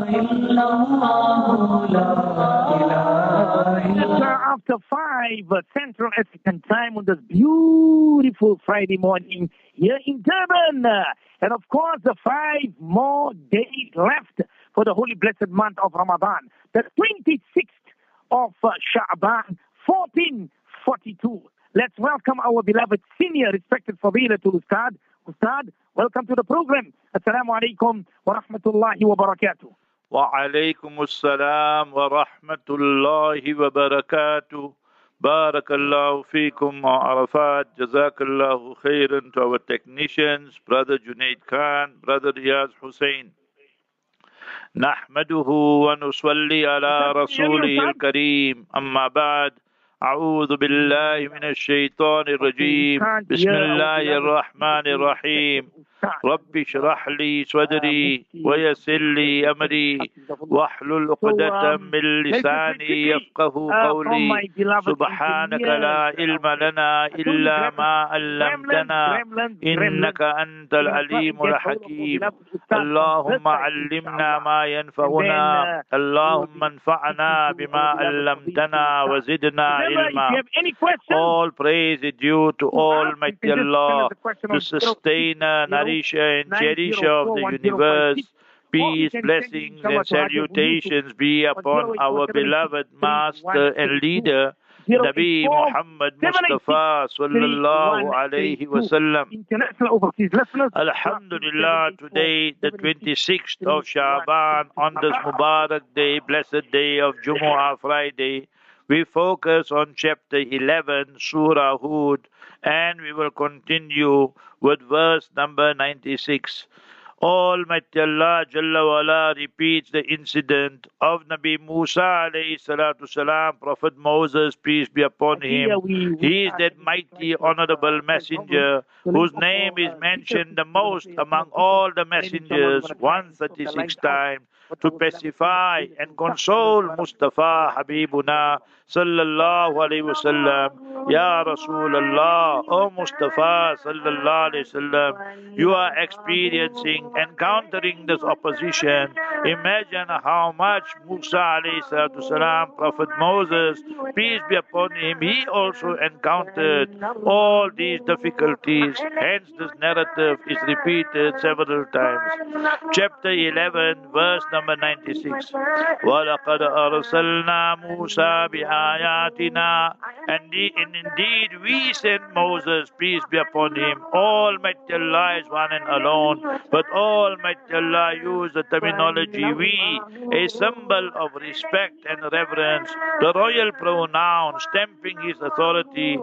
illallah, la ilaha illallah. After 5 Central African Time on this beautiful Friday morning here in Durban. And of course, the 5 more days left for the holy blessed month of Ramadan. The 26th of Sha'ban, 1442. Let's welcome our beloved senior, respected Fadilatul Ustad. Ustad, welcome to the program. Assalamu alaikum wa rahmatullahi wa barakatuh. Wa alaikum assalam wa rahmatullahi wa barakatuh. Barakallahu feekum wa arafat. Jazakallahu khairan to our technicians, Brother Junaid Khan, Brother Riyaz Hussain. Nahmaduhu wa nusalli ala rasulih al-kareem. Amma ba'd. أعوذ بالله من الشيطان الرجيم بسم الله الرحمن الرحيم رب اشرح لي صدري ويسر لي أمري واحلل عقدة من لساني يفقه قولي سبحانك لا علم لنا إلا ما علمتنا إنك أنت العليم الحكيم اللهم علمنا ما ينفعنا اللهم انفعنا بما علمتنا وزدنا علما. All praise is due to Almighty Allah, the sustainer, nourisher and cherisher of the universe. Peace, blessings and salutations be upon our beloved master and leader, Nabi Muhammad Mustafa sallallahu alayhi wasallam. Alhamdulillah, today the 26th of Sha'ban, on this Mubarak day, blessed day of Jumu'ah Friday, we focus on chapter 11, Surah Hud, and we will continue with verse number 96. Almighty Allah Jalla wa'ala repeats the incident of Nabi Musa alayhi salatu salam, Prophet Moses, peace be upon him. He is that mighty, honorable messenger whose name is mentioned the most among all the messengers, 136 times, to pacify and console Mustafa Habibuna sallallahu alayhi wasallam. Ya Rasulullah, O Mustafa sallallahu alayhi wasallam, you are experiencing, encountering this opposition. Imagine how much Musa alayhi salatu salam, Prophet Moses, peace be upon him, he also encountered all these difficulties. Hence this narrative is repeated several times. Chapter 11, verse number 96. وَلَقَدْ أَرْسَلْنَا مُوسَى بِآيَاتِنَا. And indeed we sent Moses, peace be upon him. Almighty Allah is one and alone, but Almighty Allah used the terminology we, a symbol of respect and reverence, the royal pronoun stamping his authority,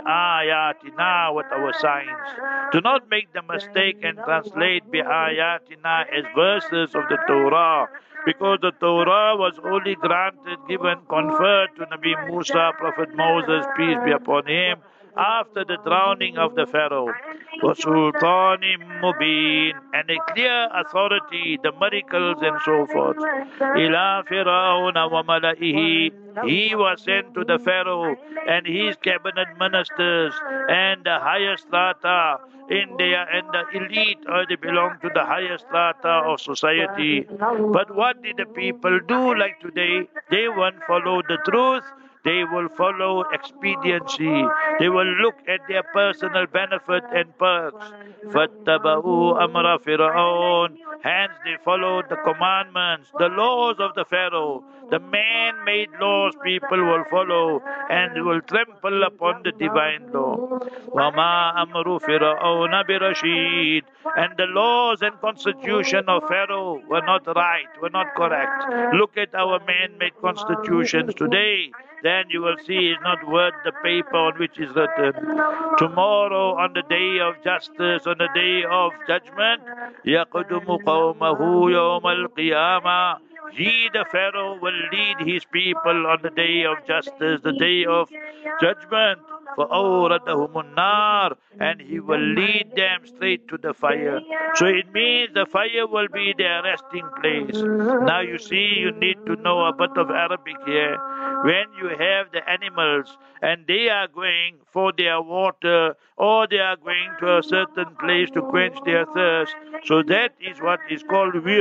بِآيَاتِنَا, with our signs. Do not make the mistake and translate بِآيَاتِنَا as verses of the Torah, because the Torah was only granted, given, conferred to Nabi Musa, Prophet Moses, peace be upon him, after the drowning of the Pharaoh. وَسُلْطَانٍ مُبِينٍ, and a clear authority, the miracles and so forth. إِلَى فِرْعَوْنَ وَمَلَئِهِ, he was sent to the Pharaoh and his cabinet ministers and the highest strata in India, and the elite, or they belong to the highest strata of society. But what did the people do like today? They won't follow the truth. They will follow expediency. They will look at their personal benefit and perks. فَاتَّبَعُوا أَمْرَ فِرْعَوْنَ, hence they followed the commandments, the laws of the Pharaoh. The man-made laws people will follow and will trample upon the divine law. وَمَا أَمْرُ فِرْعَوْنَ بِرَشِيدٍ, and the laws and constitution of Pharaoh were not right, were not correct. Look at our man-made constitutions today. Then you will see it's not worth the paper on which is written. Tomorrow, on the day of justice, on the day of judgment, يَقْدُمُ قَوْمَهُ يَوْمَ الْقِيَامَةِ, he, the Pharaoh, will lead his people on the day of justice, the day of judgment. فَأَوْرَدَهُمُ النَّارِ, and he will lead them straight to the fire. So it means the fire will be their resting place. Now you see, you need to know a bit of Arabic here. When you have the animals and they are going for their water, or they are going to a certain place to quench their thirst, so that is what is called wird.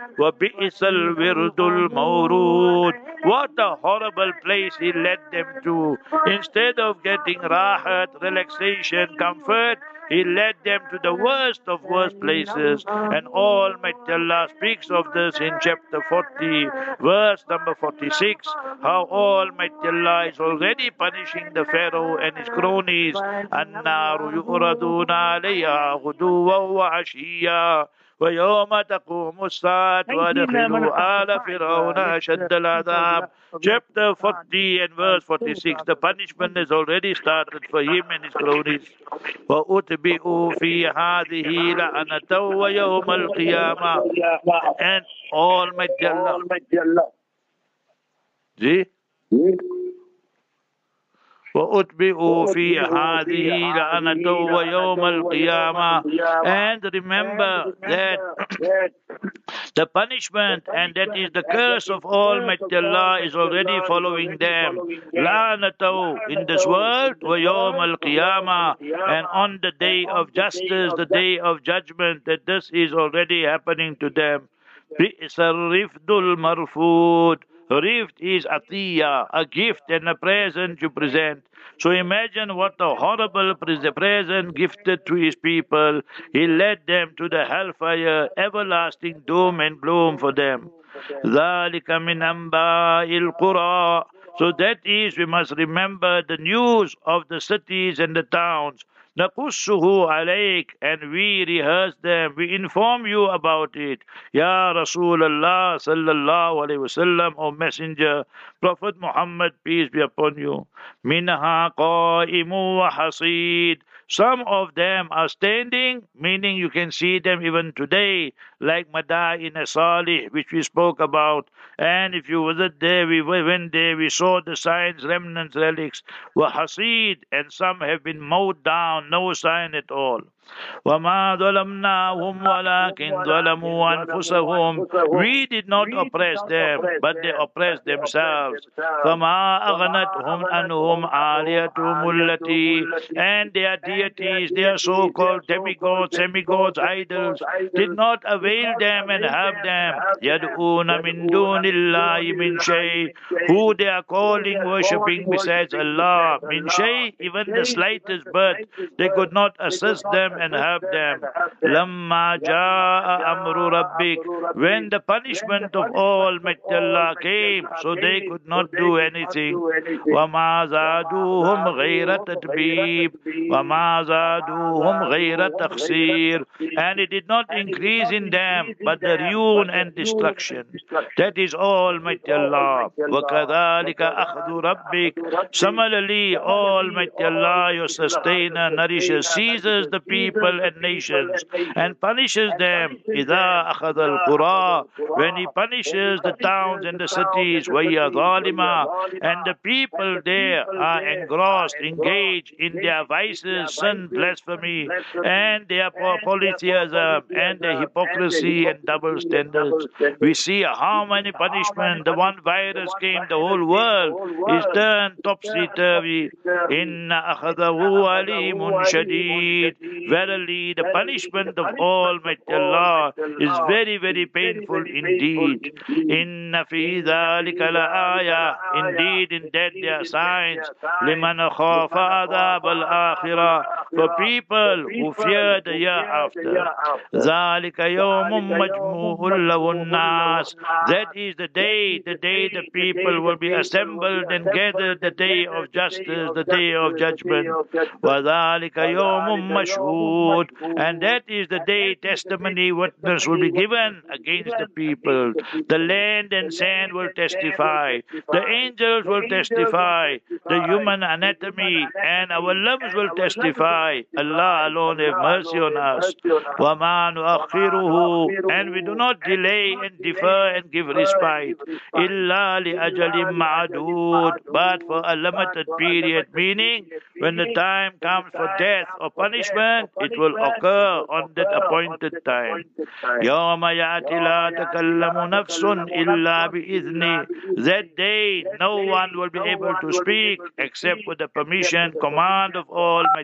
وَبِئْسَ الْوِرْدُ الْمَوْرُودُ. What a horrible place he led them to. Instead of getting rahat, relaxation, comfort, he led them to the worst of worst places. And Almighty Allah speaks of this in chapter 40, verse number 46, how Almighty Allah is already punishing the Pharaoh and his cronies. النَّارُ يُعْرَضُونَ عَلَيْهَا غُدُوًّا وَعَشِيًّا وَيَوْمَ تَقُومُ السَّاعَةُ وَأَدْخِلُوا آلَ فِرْعَوْنَ أَشَدَّ الْعَذَابِ. Chapter 40 and verse 46. The punishment has already started for him and his cronies. وَأُتْبِعُوا فِي هَذِهِ لَعْنَةً وَيَوْمَ الْقِيَامَةِ. And Almighty Allah. See? وَأُتْبِعُوا فِي هَذِهِ لَعْنَةً وَيَوْمَ الْقِيَامَةِ. And remember that the punishment, and that is the curse of Almighty Allah, is already following them. لَعْنَةً in this world, وَيَوْمَ الْقِيَامَةِ, and on the day of justice, the day of judgment, that this is already happening to them. بِئْسَ الرِّفْدُ الْمَرْفُودُ. Rift is atiyah, a gift and a present you present. So imagine what a horrible present gifted to his people. He led them to the hellfire, everlasting doom and gloom for them. ذَلِكَ مِنْ أَنْبَاءِ الْقُرَىٰ. So that is, we must remember the news of the cities and the towns. نَقُصُّهُ عَلَيْكَ, and we rehearse them, we inform you about it. Ya Rasulullah sallallahu alayhi wasallam, O Messenger, Prophet Muhammad, peace be upon you. مِنْهَا قَائِمٌ وَحَصِيدٌ. Some of them are standing, meaning you can see them even today, like Madain Salih, which we spoke about. And if you visit there, we went there, we saw the signs, remnants, relics, were hasid, and some have been mowed down, no sign at all. وَمَا ظَلَمْنَاهُمْ وَلَكِنْ ظَلَمُوا أَنفُسَهُمْ. We did not oppress them, but they oppressed themselves. فَمَا أَغْنَتْهُمْ أَنْهُمْ آلِهَتُهُمُ الَّتِي. And their deities, their so-called demigods, semi-gods, idols, did not avail them and help them. يَدْعُونَ مِن دُونِ اللَّهِ مِن شَيْءٍ. Who they are calling, worshipping besides Allah. Min shay, even the slightest bird, they could not assist them and help them. لَمَّا جَاءَ أَمْرُ رَبِّكَ. When the punishment of Almighty Allah came, so they could not do anything. وَمَا زَادُوهُمْ غَيْرَ تَتْبِيبٍ وَمَا زَادُوهُمْ غَيْرَ تَخْسِيرٍ. And it did not increase in them, but the ruin and destruction. That is Almighty Allah. وَكَذَلِكَ أَخْذُ رَبِّكَ. Similarly, Almighty Allah, your sustainer, nourishes, seizes the people and nations and punishes them. إِذَا أَخَذَ الْقُرَىٰ. When he punishes the towns and the cities, وَهِيَ ظَالِمَةٌ. And the people there are engrossed, engaged in their vices, sin, blasphemy, and their polytheism, and their hypocrisy and double standards. We see how many punishments. The one virus came, the whole world is turned topsy-turvy. إِنَّ أَخَذَهُ أَلِيمٌ شَدِيدٌ. Verily, the punishment of Almighty Allah is very, very painful indeed. Inna fi dhalika la-ayah. Indeed, in that there are signs. Liman khafa adhab al-akhirah. For people who fear the year after. Dhalika yawmun majmu'un lahu an-nas. That is the day the people will be assembled and gathered, the day of justice, the day of judgment. Wa dhalika yawmun mashhud. And that is the day testimony, witness will be given against the people. The land and sand will testify. The angels will testify. The human anatomy and our limbs will testify. Allah alone have mercy on us. وَمَا نُؤَخِّرُهُ. And we do not delay and defer and give respite. إِلَّا لِأَجَلٍ مَعْدُودٍ. But for a limited period, meaning when the time comes for death or punishment, it will occur on that appointed time. يَوْمَ يَأْتِ لَا تَكَلَّمُ نَفْسٌ إِلَّا بِإِذْنِهِ. That day, no one will be able to speak except with the permission, command of Almighty Allah.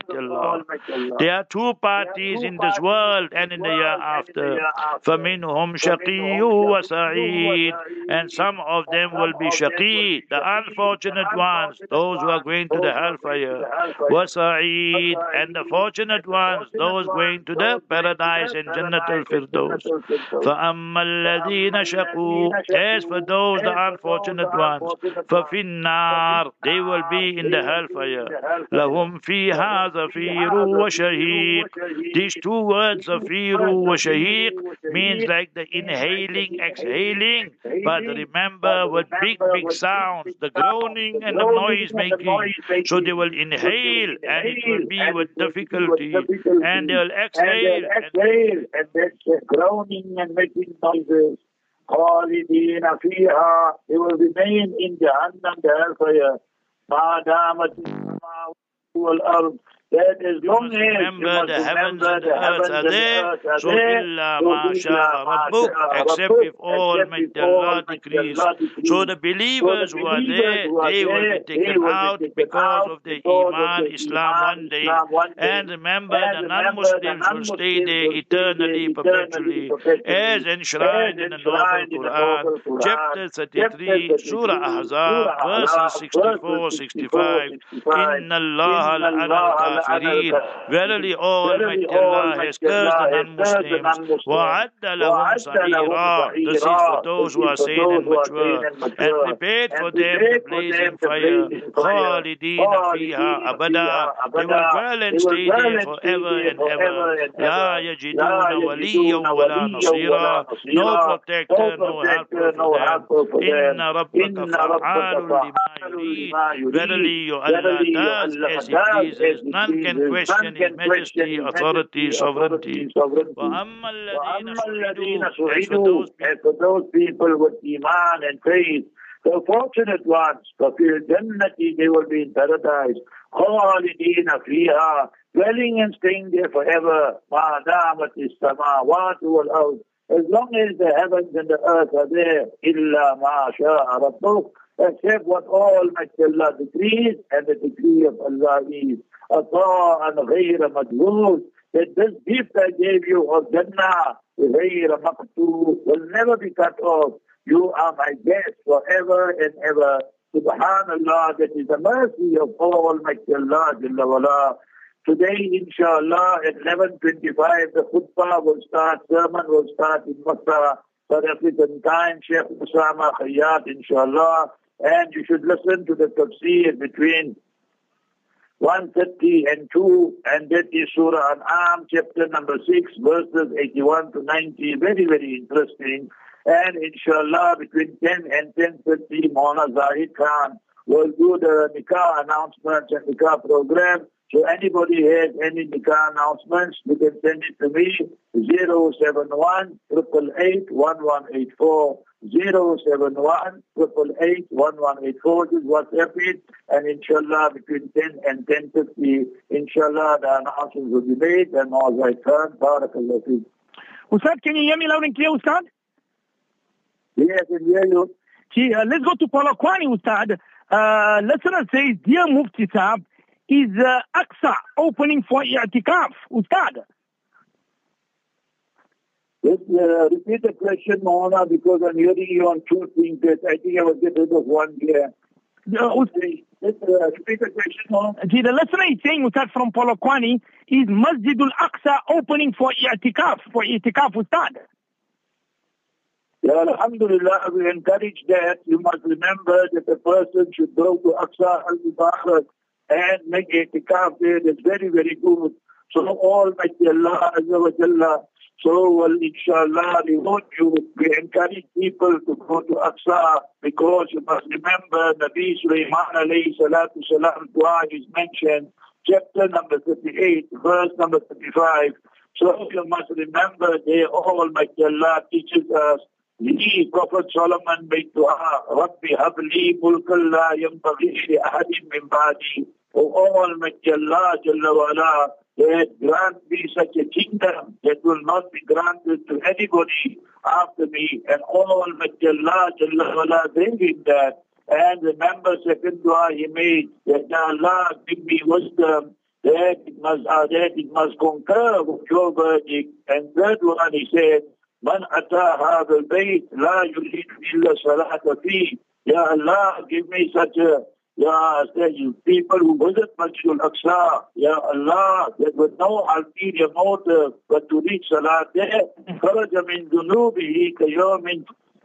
Allah. There are two parties in this world and in the year after. فَمِنْهُمْ شَقِيٌّ وَسَعِيدٌ. And some of them will be shaqi, the unfortunate ones, those who are going to the hellfire. وَسَعِيد. And the fortunate ones, those going to the paradise and Jannat al-Firdaus. فَأَمَّا الَّذِينَ شَقُوا. As for those, the unfortunate ones, فَفِي النَّارِ. They will be in the hellfire. لَهُمْ فِيهَا زَفِيرٌ وَشَهِيقٌ. These two words, زَفِيرٌ وَشَهِيقٌ, means like the inhaling, exhaling. But remember, with big, big sounds, the groaning and the noise making. So they will inhale and it will be with difficulty. And they will exhale. And that's groaning and making noises. خالدين فيها. They will remain in Jahannam, the hellfire. ما دامت السماوات والأرض. That as long as remember the heavens and the earth are there, so illa ma sha'a rabbuk, except if Almighty Allah decrees. So the believers who are there, they will be taken out because of their Iman, Islam one day. And remember, the non-Muslims will stay there eternally, perpetually, as enshrined in the Noble Quran, chapter 33, Surah Ahzab, verses 64-65. Inna Allah la'ana verily, Almighty Allah has cursed the non-Muslims. وَعَدَّ لَهُمْ سَعِيرًا. This is for those who are sane and mature, and prepared for them the blazing fire. خَالِدِينَ فِيهَا أَبَدًا. They will dwell and stay there forever and ever. لَا يَجِدُونَ وَلِيًّا وَلَا نَصِيرًا. No protector, no helper for them. إِنَّ رَبَّكَ فَعَّالٌ لِمَا يُرِيدُ. Verily, your Allah does as He pleases. None can question His majesty, authority, sovereignty. وَأَمَّا الَّذِينَ سُعِدُوا. As for those people with Iman and faith, the fortunate ones, فَفِي الْجَنَّةِ. They will be in paradise. خَالِدِينَ فِيهَا. Dwelling and staying there forever. مَا دَامَتِ السَّمَاوَاتُ وَالْأَرْضُ. As long as the heavens and the earth are there. إِلَّا مَا شَاءَ رَبُّكَ. Except what Almighty Allah decrees, and the decree of Allah is عطاء غير مجهول. That this gift I gave you of Jannah غير مقطوع will never be cut off. You are my guest forever and ever. Subhanallah, that is the mercy of Almighty Allah Jalla wala. Today, inshallah, at 11:25, the khutbah will start, sermon will start in Makkah, South African time, Sheikh Usama Khayyat, inshallah. And you should listen to the tafsir between 1:30 and 2, and that is Surah An'am, chapter number 6, verses 81 to 90. Very, very interesting. And inshallah, between 10 and 10:30, Maulana Zahid Khan will do the nikah announcements and nikah program. So anybody has any nikah announcements, you can send it to me, 071 888 1184. 071 888 1184. This is WhatsApp it, and inshallah between 10 and 10:50, inshallah the announcements will be made, and all right, barakallah feek. Ustad, can you hear me loud and clear, Ustad? Yes, I can hear you. Let's go to Polokwane, Ustad. Listener says, Dear Mufti Saab, is Aqsa opening for i'tikaf, Ustad? Let's repeat the question, Mohana, because I'm hearing you on two things. I think I will get rid of one here. Let's repeat the question, Mohana. The listener is saying, Ustad, from Polokwane, is Masjidul Aqsa opening for i'tikaf, Ustad? Yeah, alhamdulillah, we encourage that. You must remember that a person should go to Aqsa al-Mubarak and make i'tikaf there. That's very, very good. So Almighty Allah Azza wa Jalla, so well, inshallah, we encourage people to go to Aqsa, because you must remember Nabi Sulaiman alayhi salatu salam dua is mentioned, chapter number 38, verse number 35. So you must remember there Almighty Allah teaches us. The Prophet Solomon made dua, Rabbi habli mulkan la yanbaghi li ahadin min ba'di. O Almighty Allah Jalla wa ala, that grant me such a kingdom that will not be granted to anybody after me. And Almighty Allah Jalla wa ala gave him that. And remember, second dua he made, that Allah give me wisdom, that it must concur with your verdict. And third one, he said, Man ata hadha al-bayt la yurid illa salata fi. Ya Allah, give me such a, people who visit Masjid al-Aqsa, Ya Allah, there was no ulterior motive but to reach salat there. Kharaja min dunubihi kayamin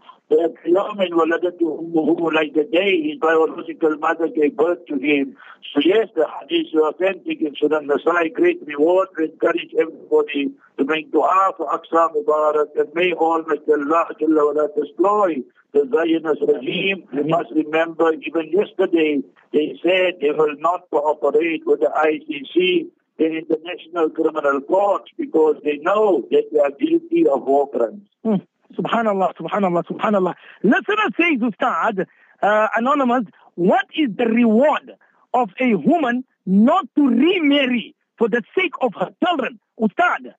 waladatuhu, like the day his biological mother gave birth to him. So yes, the hadith is authentic in Sunan Nasai. Great reward to encourage everybody to make dua for Aqsa Mubarak, and may Almighty Allah Jalla wa ala destroy the Zionist regime. You must remember, even yesterday, they said they will not cooperate with the ICC, the International Criminal Court, because they know that they are guilty of war crimes. Subhanallah, subhanallah, subhanallah. Listener says, Ustad, anonymous, what is the reward of a woman not to remarry for the sake of her children? Ustad.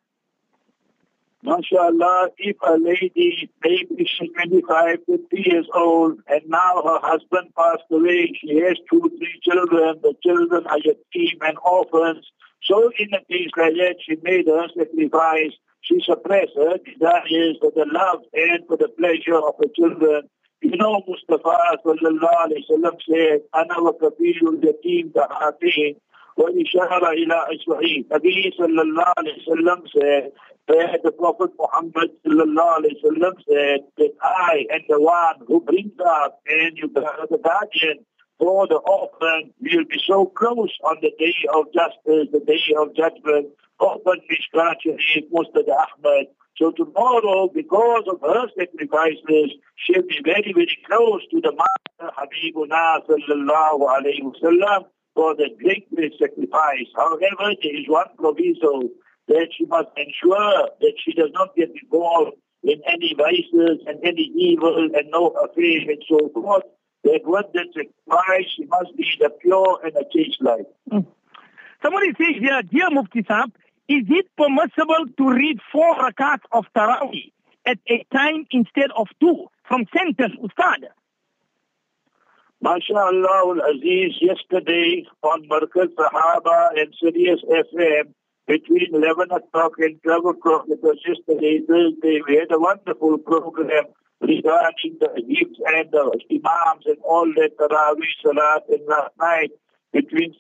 MashaAllah, if a lady, maybe she's 25, 50 years old, and now her husband passed away, she has 2, 3 children, the children are yatim and orphans. So in a case like that, she made her sacrifice. She suppressed her desires for the love and for the pleasure of the children. You know, Mustafa sallallahu alayhi wa sallam said, Ana wa kafilul yatim ta'atin wa ishara ila iswahi. Nabi sallallahu alayhi wa sallam said, that the Prophet Muhammad sallallahu alayhi wa sallam said, that I am the one who brings up and you are the guardian for the orphan. Will be so close on the day of justice, the day of judgment. Orphan Mishkat Sharif, Mustad Ahmad. So tomorrow, because of her sacrifices, she'll be very, very close to the Master Habibuna sallallahu alayhi wa sallam for the great sacrifice. However, there is one proviso, that she must ensure that she does not get involved in any vices and any evil and no affair and so forth. That what that sacrifice, she must be the pure and a chaste life. Somebody says here, dear Mufti Saab, is it permissible to read 4 rakats of Taraweeh at a time instead of 2 from sentence, Ustad? MashaAllah al-Aziz, yesterday on Markaz Sahaba and Sirius FM, between 11 o'clock and 12 o'clock, it was yesterday, Thursday, we had a wonderful program regarding the gifts and the imams and all that Taraweeh Salat. And last night, between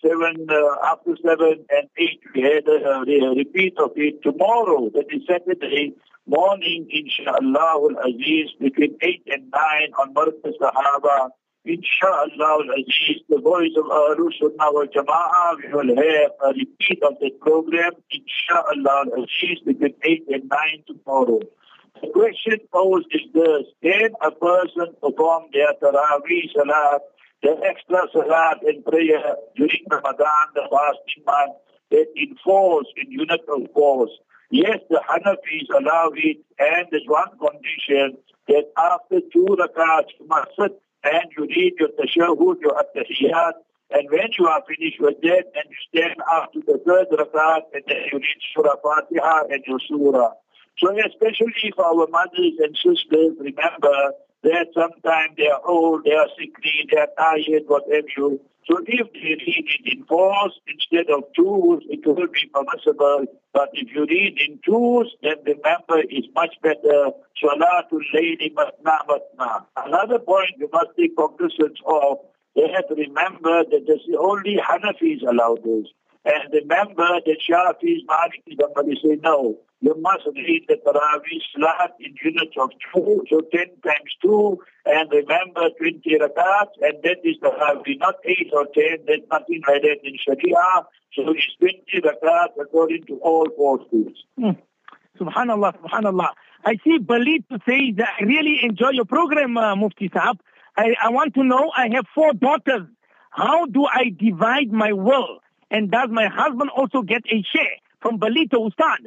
after 7 and 8, we had a repeat of it. Tomorrow, that is Saturday morning, inshallah al-Aziz, between 8 and 9 on Markaz Sahaba, inshallah al-Aziz, the voice of Ahlus Sunnah wal Jama'ah, we will have a repeat of that program, inshallah al-Aziz, between 8 and 9 tomorrow. The question posed is this: can a person perform their Taraweeh Salat, the extra Salat and prayer during Ramadan, the fasting month, that in force, in unit of force? Yes, the Hanafis allow it, and there's one condition, that after 2 rakats you must sit and you read your tashahhud, your at-tahiyyat, and when you are finished with that, then you stand after the 3rd rakat, and then you read Surah Fatiha and your surah. So especially for our mothers and sisters, remember that sometimes they are old, they are sickly, they are tired, what have you. So if they read it in 4s instead of 2s, it will be permissible. But if you read in 2s, then remember it's much better. Salatul Layli Matna Matna. Another point you must take cognizance of, they have to remember that this is only Hanafis allow this. And remember that Shafis, Maliki, somebody say no. You must read the Taraweeh Salat in units of 2, so 10 times 2, and remember 20 rakats, and that is Taraweeh, not 8 or 10, there's nothing like that in Sharia, so it's 20 rakats according to all 4 schools. Subhanallah, subhanallah. I see Balit to say that I really enjoy your program, Mufti Saab. I want to know, I have 4 daughters. How do I divide my will? And does my husband also get a share? From Balito Ustad.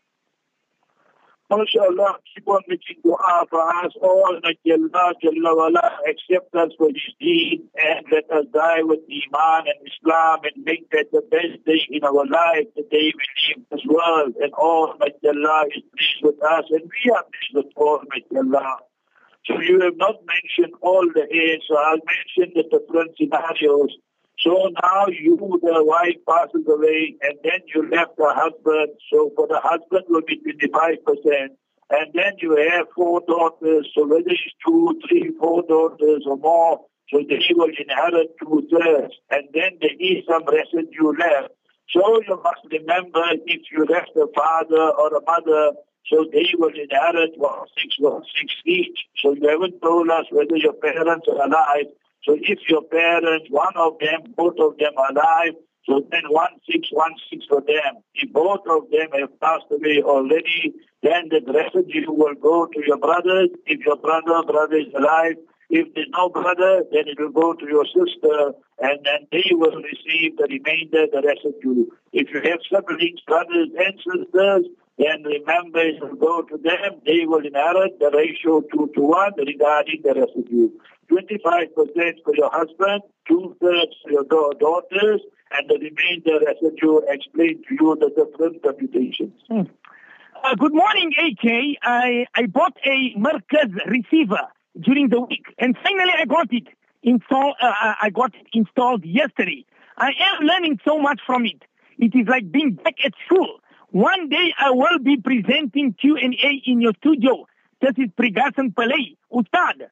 MashaAllah, keep on making dua for us all. That Allah Jalla wala accept us for His deen and let us die with Iman and Islam and make that the best day in our life, the day we leave this world. And Almighty Allah is pleased with us and we are pleased with Almighty Allah. So you have not mentioned all the aids, so I'll mention the different scenarios. So now you, the wife, passes away, and then you left the husband. So for the husband will be 25%. And then you have 4 daughters. So whether it's 2, 3, 4 daughters or more, so they will inherit 2/3. And then there is some residue left. So you must remember, if you left a father or a mother, so they will inherit 1/6 each. So you haven't told us whether your parents are alive. So if your parents, one of them, both of them are alive, so then 1/6 for them. If both of them have passed away already, then the residue will go to your brothers. If your brother is alive, if there's no brother, then it will go to your sister, and then they will receive the remainder, the residue. If you have siblings, brothers and sisters, then remember it will go to them. They will inherit the ratio 2:1 regarding the residue. 25% for your husband, 2/3 for your daughters, and the remainder residue explained to you the different computations. Good morning, AK. I bought a Markaz receiver during the week, and finally I got it installed. I got it installed yesterday. I am learning so much from it. It is like being back at school. One day I will be presenting Q&A in your studio. This is Prigasan Palay. Ustad.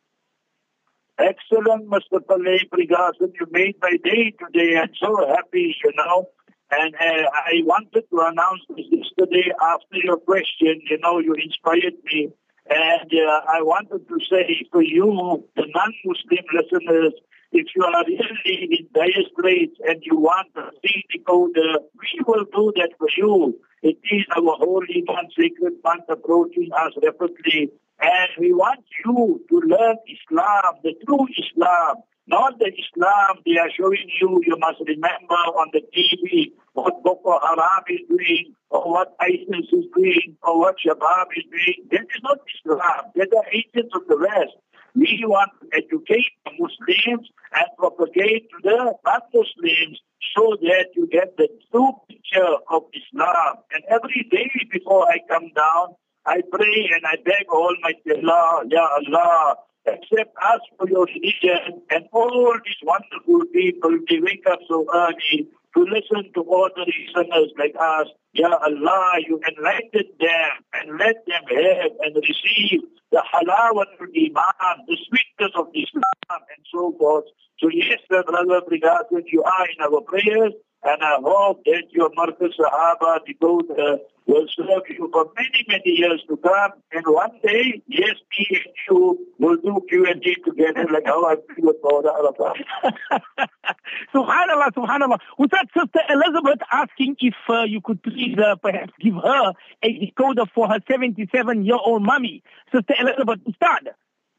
Excellent, Mr. Palay Prigasan. You made my day today. I'm so happy, And I wanted to announce this yesterday after your question. You inspired me. And I wanted to say for you, the non-Muslim listeners, if you are really in dire straits and you want a free decoder, we will do that for you. It is our holy month, sacred month approaching us rapidly. And we want you to learn Islam, the true Islam, not the Islam they are showing you. You must remember on the TV what Boko Haram is doing, or what ISIS is doing, or what Shabab is doing. That is not Islam. They are agents of the West. We want to educate the Muslims and propagate to the non-Muslims so that you get the true picture of Islam. And every day before I come down, I pray and I beg Almighty Allah, Ya Allah, accept us for your religion, and all these wonderful people, they wake up so early to listen to ordinary sinners like us. Ya Allah, you enlighten them and let them have and receive the halawatul iman, the sweetness of Islam, and so forth. So yes, Brother Prigasan, you are in our prayers, and I hope that your Markaz Sahaba decoder will serve you for many, many years to come. And one day, yes, me and you will do Q&A together like how I do with Mawla Arafat. Subhanallah, Subhanallah. Was that Sister Elizabeth asking if you could please perhaps give her a decoder for her 77-year-old mommy? Sister Elizabeth, Ustad.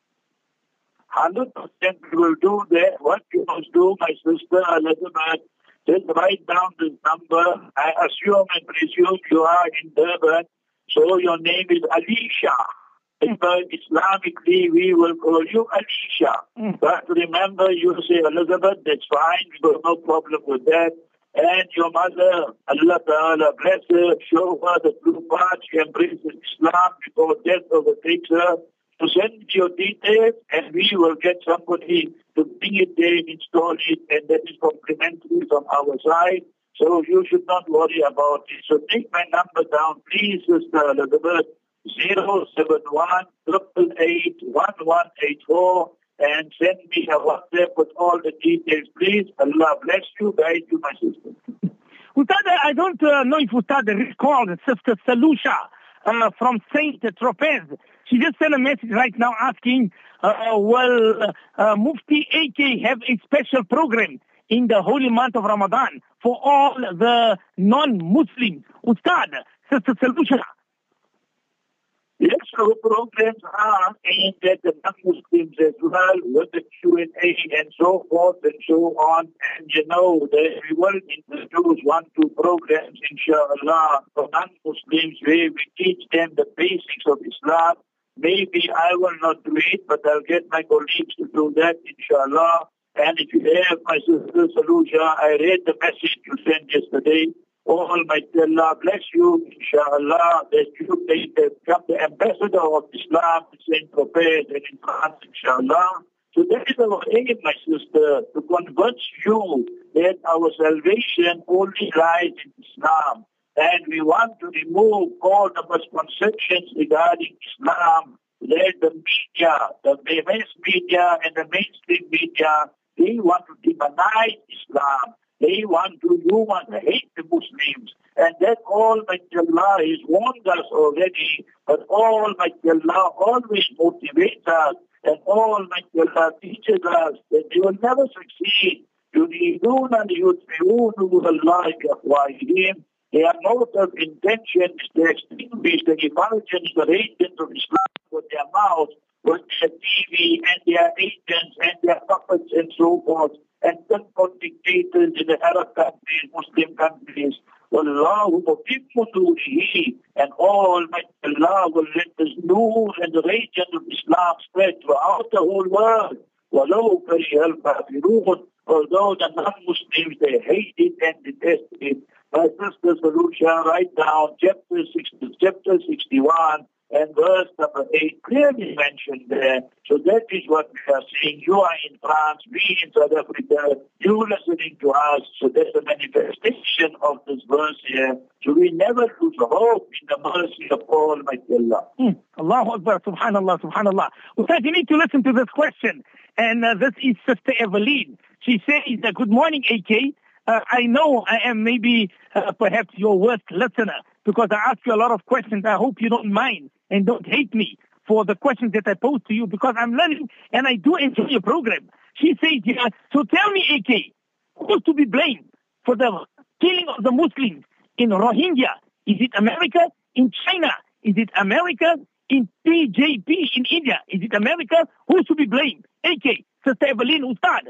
100% we will do that. What you must do, my sister Elizabeth, just write down this number. I assume and presume you are in Durban, so your name is Alicia. Islamically, we will call you Alicia. But remember, you say Elizabeth, that's fine. We got no problem with that. And your mother, Allah Ta'ala bless her, show her the true path. She embraces Islam before death overtakes her. To send your details, and we will get somebody to bring it there, install it, and that is complimentary from our side. So you should not worry about it. So take my number down, please, Sister Elizabeth, 071 888 1184, and send me a WhatsApp with all the details, please. Allah bless you, guide you, my sister. Ustad, I don't know if Ustad recalled Sister Salusha from Saint Tropez. She just sent a message right now asking, will Mufti AK have a special program in the holy month of Ramadan for all the non-Muslims? Ustad, Sister Salusha. Yes, our programs are aimed at the non-Muslims as well, with the Q&A and so forth and so on. And we will introduce 1-2 programs, inshallah, for non-Muslims where we teach them the basics of Islam. Maybe I will not do it, but I'll get my colleagues to do that, inshallah. And if you have my sister Salusha, I read the message you sent yesterday. Almighty Allah bless you, inshallah, that you may become the ambassador of Islam in Saint Tropez and in France, inshallah. So that is our aim, my sister, to convince you that our salvation only lies in Islam. And we want to remove all the misconceptions regarding Islam, that the media, the mass media and the mainstream media, they want to demonize Islam. They want to hate the Muslims. And that Almighty Allah has warned us already, but Almighty Allah always motivates us, and Almighty Allah teaches us that they will never succeed. يريدون أن يطفئوا نور الله بأفواههم. Their motive intention is to extinguish the effulgence, the radiance of Islam with their mouth, with their TV and their agents and their puppets and so forth, and control dictators in the Arab countries, Muslim countries. Wallahu mutimmu nurihi, and Almighty Allah will let the nur and the radiance of Islam spread throughout the whole world. Walau kariha al-kafirun, although the non-Muslims, they hate it and detest it. My sister Salusha, write down chapter 61 and verse number 8 clearly mentioned there. So that is what we are seeing. You are in France, we in South Africa, you listening to us. So that's a manifestation of this verse here. So we never lose hope in the mercy of Almighty Allah. Allahu Akbar, subhanallah, subhanallah. Ustaz, you need to listen to this question. And this is Sister Eveline. She says, good morning, AK. I know I am maybe perhaps your worst listener because I ask you a lot of questions. I hope you don't mind and don't hate me for the questions that I pose to you because I'm learning and I do enjoy your program. She says, so tell me, AK, who's to be blamed for the killing of the Muslims in Rohingya? Is it America? In China? Is it America? In PJP in India? Is it America? Who's to be blamed? AK, Sister Eveline Ustad.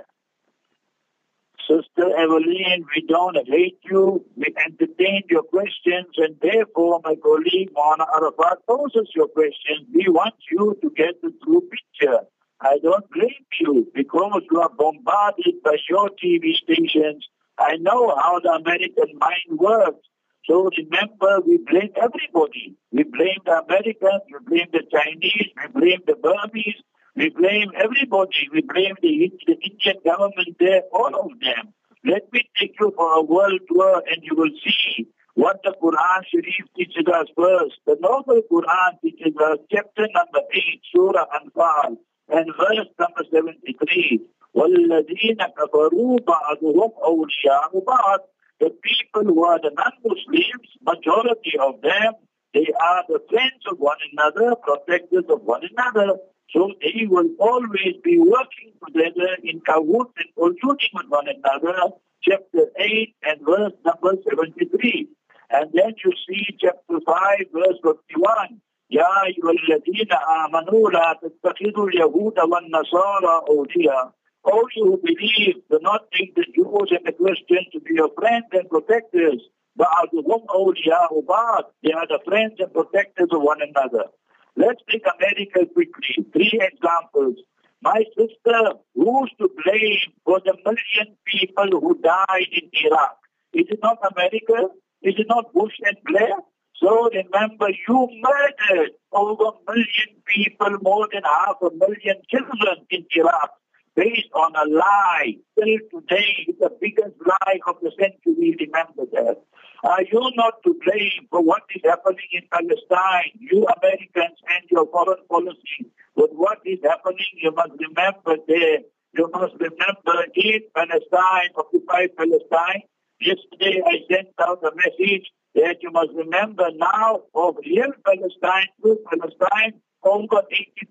Sister Eveline, we don't hate you. We entertain your questions, and therefore my colleague Mona Arafat poses your questions. We want you to get the true picture. I don't blame you because you are bombarded by your TV stations. I know how the American mind works. So remember, we blame everybody. We blame the Americans, we blame the Chinese, we blame the Burmese, we blame everybody. We blame the Indian government there, all of them. Let me take you for a world tour and you will see what the Quran Sharif teaches us first. The Noble Quran teaches us chapter number 8, Surah Anfal, and verse number 73. وَالَّذِينَ كَفَرُوا بَعْضُهُمْ أَوْلِيَاءُ بَعْضٍ. The people who are the non-Muslims, majority of them, they are the friends of one another, protectors of one another. So they will always be working together in cahoot and colluding with one another. Chapter 8 and verse number 73. And then you see chapter 5, verse 51. يَا أَيُّهَا الَّذِينَ آمَنُوا لَا تَتَّخِذُوا الْيَهُودَ وَالنَّصَارَى أَوْلِيَاءَ. All you who believe, do not take the Jews and the Christians to be your friends and protectors. بَعْضُهُمْ أَوْلِيَاءُ بَعْضٍ. They are the friends and protectors of one another. Let's take America quickly. 3 examples. My sister, who's to blame for the million people who died in Iraq? Is it not America? Is it not Bush and Blair? So remember, you murdered over 1 million people, more than 500,000 children in Iraq, based on a lie. Till today, it's the biggest lie of the century, remember that. Are you not to blame for what is happening in Palestine, you Americans and your foreign policy? But what is happening, you must remember there. You must remember in Palestine, occupied Palestine. Yesterday I sent out a message that you must remember now of real Palestine, true Palestine, over 80%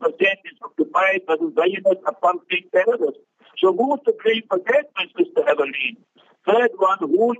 is occupied by the Zionist apartheid terrorists. So who's to blame for that, my sister Eveline? Third one, who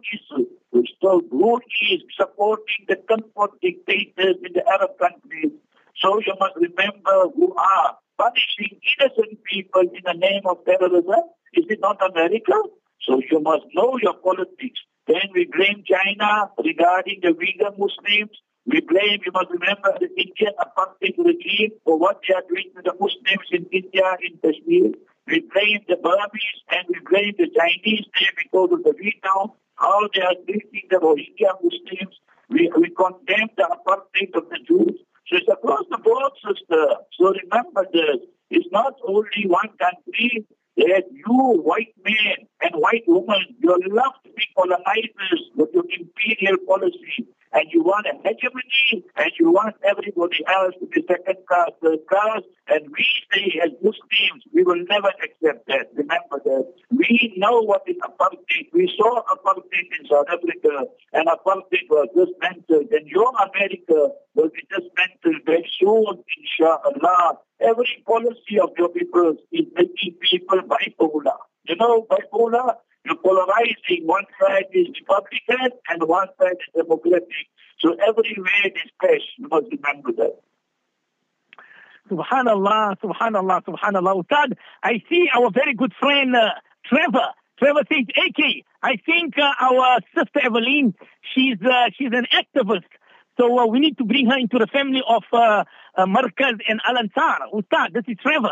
is supporting the comfort dictators in the Arab countries? So you must remember who are punishing innocent people in the name of terrorism. Is it not America? So you must know your politics. Then we blame China regarding the Uyghur Muslims. We blame, you must remember, the Indian apartheid regime for what they are doing to the Muslims in India, in Kashmir. We blame the Burmese and we blame the Chinese there because of the veto, how they are treating the Rohingya Muslims. We condemn the apartheid of the Jews. So it's across the board, sister. So remember this. It's not only one country that you, white men and white women, you love to be colonizers with your imperial policy. And you want a hegemony, and you want everybody else to be second class, third class. And we say as Muslims, we will never accept that. Remember that. We know what is apartheid. We saw apartheid in South Africa, and apartheid was dismantled. And your America will be dismantled very soon, inshallah. Every policy of your people is making people bipolar. You know, bipolar? You're polarizing. One side is Republican and one side is Democratic. So everywhere it is clash. You must remember that. Subhanallah, subhanallah, subhanallah. Ustad, I see our very good friend Trevor. Trevor says, AK, I think our sister Evelyn, she's an activist. So we need to bring her into the family of Markaz and Al-Ansar. Ustad, this is Trevor.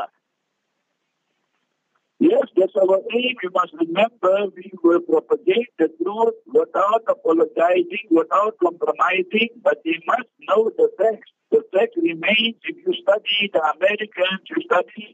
Yes, that's our aim. You must remember we will propagate the truth without apologizing, without compromising, but they must know the facts. The fact remains, if you study the Americans, you study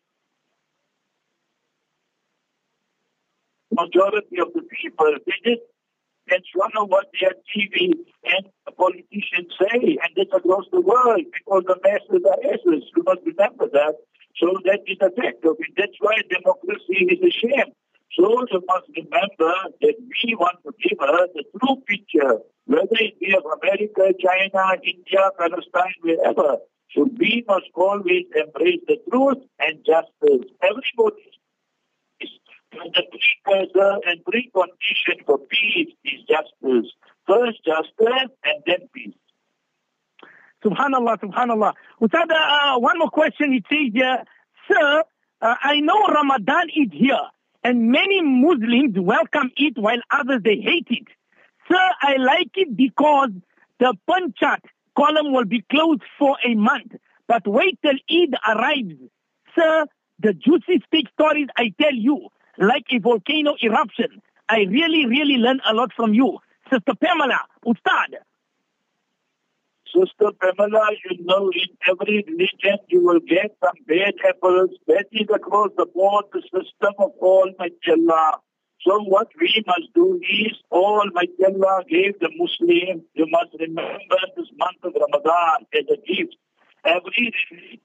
majority of the people, they just swallow what their TV and the politicians say, and this across the world, because the masses are asses. You must remember that. So that is the fact of it. That's why democracy is a shame. So you must remember that we want to give her the true picture, whether it be of America, China, India, Palestine, wherever. So we must always embrace the truth and justice. Everybody is the precursor and precondition for peace is justice. First justice and then peace. Subhanallah, subhanallah. Ustad, one more question. It says here, sir, I know Ramadan is here and many Muslims welcome it while others, they hate it. Sir, I like it because the Panchat column will be closed for a month. But wait till Eid arrives. Sir, the juicy steak stories I tell you, like a volcano eruption. I really, really learn a lot from you. Sister Pamela, Ustad. Sister Pamela, you know, in every religion you will get some bad apples. That is across the board, the system of Almighty Allah. So what we must do is, Almighty Allah gave the Muslim, you must remember this month of Ramadan as a gift. Every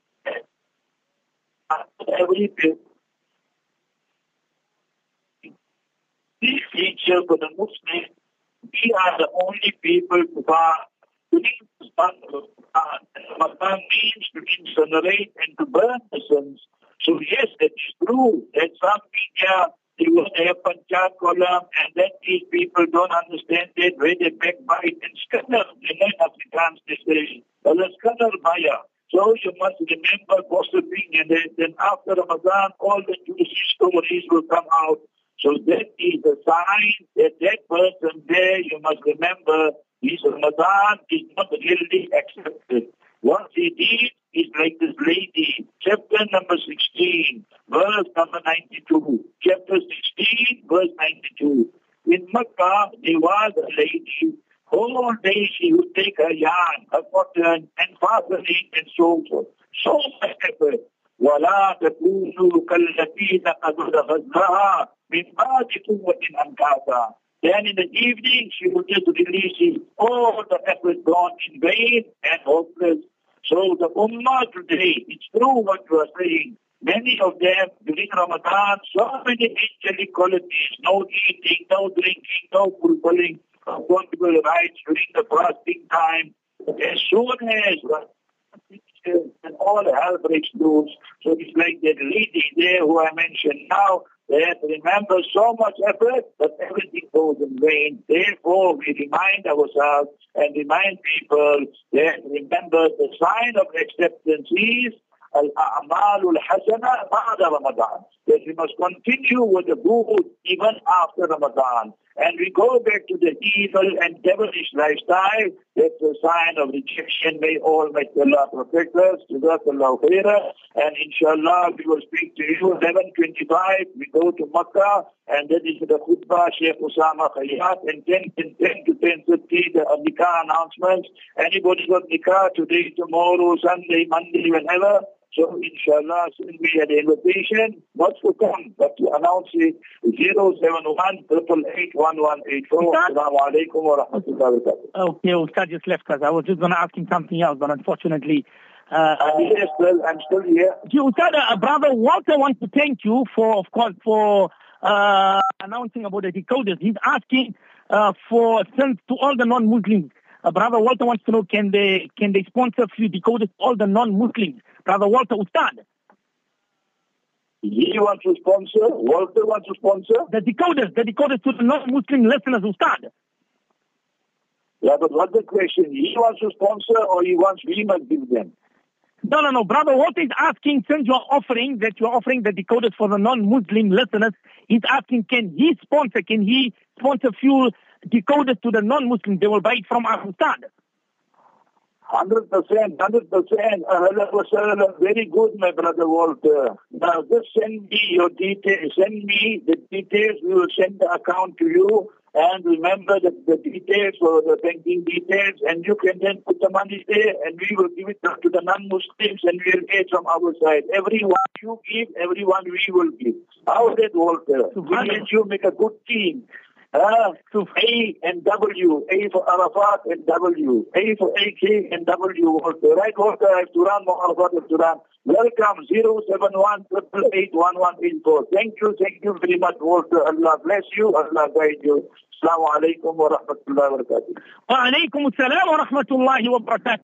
feature for the Muslim, we are the only people who are doing this month of Ramadan means to incinerate and to burn the sins. So yes, that is true. That some media, they will have Panchat column, and then these people don't understand it, where they backbite and scanner. You know, in Afrikaans they say, well, a scanner buyer. So you must remember gossiping, and then after Ramadan, all the juicy stories will come out. So that is the sign that that person there, you must remember, his Ramadan is not really accepted. What he did is like this lady, chapter number 16, verse number 92. Chapter 16, verse 92. In Makkah, there was a lady, whole day she would take her yarn, her cotton, and fasten it and so on. So much effort. وَلَا تَكُونُوا كَالَّذِينَ قَدْ غَزْلَهَا مِنْ بَعْدِ قُوَّةٍ أَنْكَاثًا. Then in the evening, she would just release it. All the effort gone in vain and hopeless. So the Ummah today, it's true what you are saying. Many of them during Ramadan, so many angelic qualities, no eating, no drinking, no fulfilling of possible rights during the fasting time. As soon as and all hell breaks loose. So it's like that lady there who I mentioned now, they have to remember so much effort, but everything goes in vain. Therefore, we remind ourselves and remind people that remember the sign of acceptance is al-a'malul hasana ba'da Ramadan. That we must continue with the good even after Ramadan. And we go back to the evil and devilish lifestyle. That's a sign of rejection. May Almighty Allah protect us. Jazakallahu khairan. And inshallah, we will speak to you 11:25. We go to Makkah, and that is the khutbah, Sheikh Usama Khayyat, and 10 to 10:50, the nikah announcements. Anybody got nikah today, tomorrow, Sunday, Monday, whenever. So, inshallah, send me an invitation, not to come, but to announce it, 071-888-1184. Assalamu alaikum wa rahmatullahi wa barakatuh. Okay, Ustad just left us. I was just going to ask him something else, but unfortunately... yes, well, I'm still here. Ustad, Brother Walter wants to thank you for announcing about the decoders. He's asking since to all the non-Muslims. Brother Walter wants to know, can they sponsor a few decoders to all the non-Muslims? Brother Walter, Ustad. He wants to sponsor? Walter wants to sponsor? The decoders to the non-Muslim listeners, Ustad. Yeah, but what's the question? He wants to sponsor or he wants we must give them? No. Brother Walter is asking, since you're offering the decoders for the non-Muslim listeners, he's asking, can he sponsor a few decoders to the non-Muslims? They will buy it from us, Ustad. 100%. Very good, my brother Walter. Now, just send me your details. Send me the details. We will send the account to you. And remember the details or the banking details, and you can then put the money there, and we will give it to the non-Muslims, and we will get from our side. Everyone you give, everyone we will give. How is that, Walter? We and you make a good team. A and W, A for Arafat and W, A for AK and W, Walter. Right, Walter? I have to run, Arafat have to run. Welcome, 071-888-1184. Thank you very much, Walter. Allah bless you, Allah guide you. Assalamu alaikum wa rahmatullahi wa barakatuh. Wa alaikum assalam wa rahmatullahi wa barakatuh.